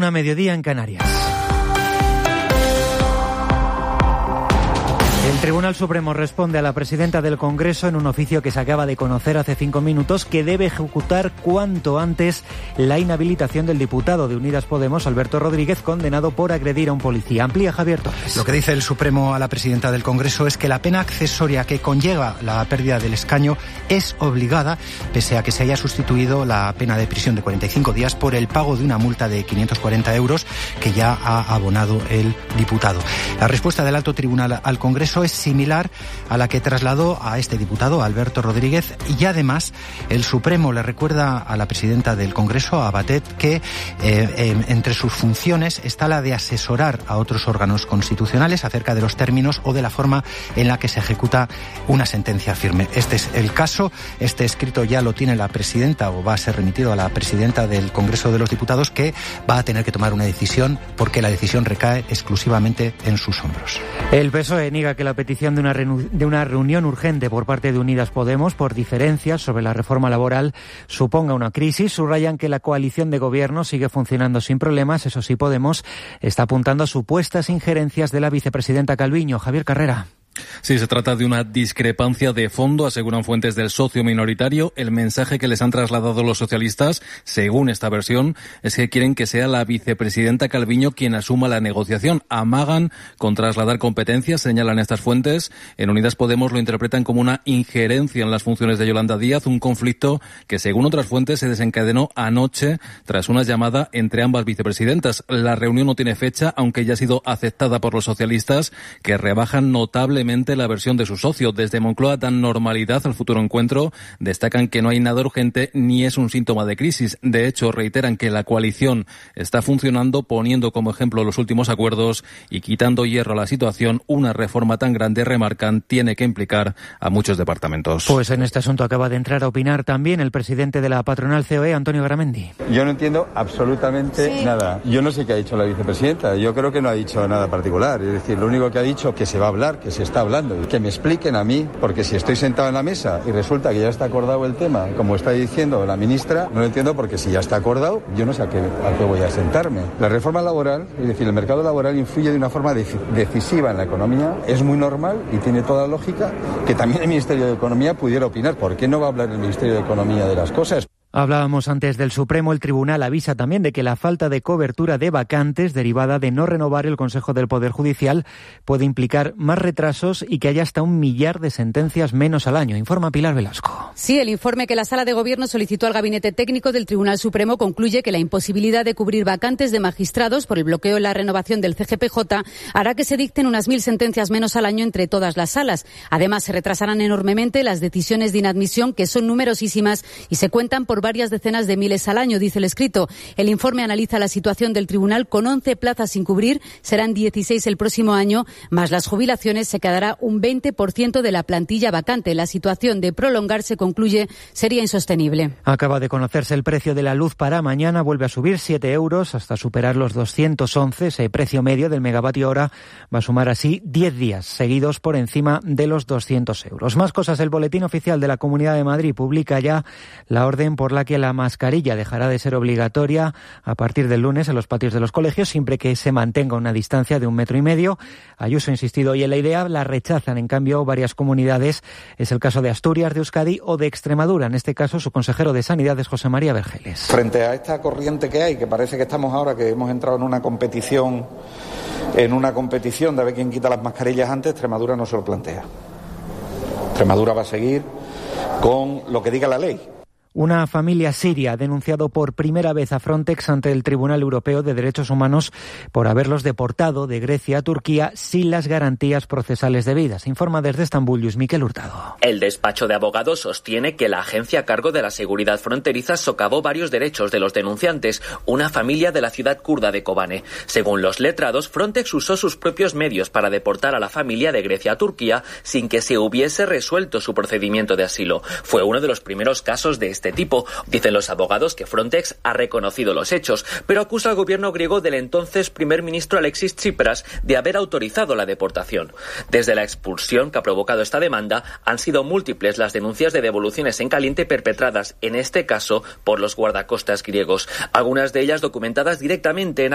1:00 en Canarias. El Tribunal Supremo responde a la presidenta del Congreso en un oficio que se acaba de conocer hace 5 minutos que debe ejecutar cuanto antes la inhabilitación del diputado de Unidas Podemos, Alberto Rodríguez, condenado por agredir a un policía. Amplía Javier Torres. Lo que dice el Supremo a la presidenta del Congreso es que la pena accesoria que conlleva la pérdida del escaño es obligada, pese a que se haya sustituido la pena de prisión de 45 días por el pago de una multa de 540 euros que ya ha abonado el diputado. La respuesta del Alto Tribunal al Congreso es similar a la que trasladó a este diputado, Alberto Rodríguez, y además el Supremo le recuerda a la presidenta del Congreso, a Batet, que entre sus funciones está la de asesorar a otros órganos constitucionales acerca de los términos o de la forma en la que se ejecuta una sentencia firme. Este es el caso. Este escrito ya lo tiene la presidenta, o va a ser remitido a la presidenta del Congreso de los Diputados, que va a tener que tomar una decisión porque la decisión recae exclusivamente en sus hombros. El PSOE niega que la petición de una reunión urgente por parte de Unidas Podemos por diferencias sobre la reforma laboral suponga una crisis. Subrayan que la coalición de gobierno sigue funcionando sin problemas. Eso sí, Podemos está apuntando a supuestas injerencias de la vicepresidenta Calviño. Javier Carrera. Sí, se trata de una discrepancia de fondo, aseguran fuentes del socio minoritario. El mensaje que les han trasladado los socialistas, según esta versión, es que quieren que sea la vicepresidenta Calviño quien asuma la negociación. Amagan con trasladar competencias, señalan estas fuentes. En Unidas Podemos lo interpretan como una injerencia en las funciones de Yolanda Díaz, un conflicto que, según otras fuentes, se desencadenó anoche tras una llamada entre ambas vicepresidentas. La reunión no tiene fecha, aunque ya ha sido aceptada por los socialistas, que rebajan notablemente la versión de su socio. Desde Moncloa dan normalidad al futuro encuentro, destacan que no hay nada urgente ni es un síntoma de crisis. De hecho, reiteran que la coalición está funcionando, poniendo como ejemplo los últimos acuerdos y quitando hierro a la situación. Una reforma tan grande, remarcan, tiene que implicar a muchos departamentos. Pues en este asunto acaba de entrar a opinar también el presidente de la patronal COE, Antonio Garamendi. Yo no entiendo absolutamente nada. Yo no sé qué ha dicho la vicepresidenta. Yo creo que no ha dicho nada particular. Es decir, lo único que ha dicho es que se va a hablar, que se está hablando, y que me expliquen a mí, porque si estoy sentado en la mesa y resulta que ya está acordado el tema, como está diciendo la ministra, no lo entiendo, porque si ya está acordado, yo no sé a qué voy a sentarme. La reforma laboral, es decir, el mercado laboral influye de una forma decisiva en la economía. Es muy normal y tiene toda lógica que también el Ministerio de Economía pudiera opinar. ¿Por qué no va a hablar el Ministerio de Economía de las cosas? Hablábamos antes del Supremo. El tribunal avisa también de que la falta de cobertura de vacantes derivada de no renovar el Consejo del Poder Judicial puede implicar más retrasos y que haya hasta 1 millar de sentencias menos al año. Informa Pilar Velasco. Sí, el informe que la Sala de Gobierno solicitó al Gabinete Técnico del Tribunal Supremo concluye que la imposibilidad de cubrir vacantes de magistrados por el bloqueo en la renovación del CGPJ hará que se dicten unas 1.000 sentencias menos al año entre todas las salas. Además, se retrasarán enormemente las decisiones de inadmisión, que son numerosísimas y se cuentan por varias decenas de miles al año, dice el escrito. El informe analiza la situación del tribunal con 11 plazas sin cubrir, serán 16 el próximo año, más las jubilaciones se quedará un 20% de la plantilla vacante. La situación, de prolongarse, concluye, sería insostenible. Acaba de conocerse el precio de la luz para mañana, vuelve a subir 7 euros hasta superar los 211. Ese precio medio del megavatio hora va a sumar así 10 días seguidos por encima de los 200 euros. Más cosas. El Boletín Oficial de la Comunidad de Madrid publica ya la orden por la que la mascarilla dejará de ser obligatoria a partir del lunes en los patios de los colegios, siempre que se mantenga una distancia de 1,5 metros. Ayuso ha insistido hoy en la idea, la rechazan en cambio varias comunidades. Es el caso de Asturias, de Euskadi o de Extremadura. En este caso, su consejero de Sanidad es José María Vergeles. Frente a esta corriente que hay, que parece que estamos ahora, que hemos entrado en una competición de a ver quién quita las mascarillas antes, Extremadura no se lo plantea. Extremadura va a seguir con lo que diga la ley. Una familia siria ha denunciado por primera vez a Frontex ante el Tribunal Europeo de Derechos Humanos por haberlos deportado de Grecia a Turquía sin las garantías procesales debidas. Informa desde Estambul Luis Miquel Hurtado. El despacho de abogados sostiene que la agencia a cargo de la seguridad fronteriza socavó varios derechos de los denunciantes, una familia de la ciudad kurda de Kobane. Según los letrados, Frontex usó sus propios medios para deportar a la familia de Grecia a Turquía sin que se hubiese resuelto su procedimiento de asilo. Fue uno de los primeros casos de este tipo. Dicen los abogados que Frontex ha reconocido los hechos, pero acusa al gobierno griego del entonces primer ministro Alexis Tsipras de haber autorizado la deportación. Desde la expulsión que ha provocado esta demanda, han sido múltiples las denuncias de devoluciones en caliente perpetradas, en este caso, por los guardacostas griegos, algunas de ellas documentadas directamente en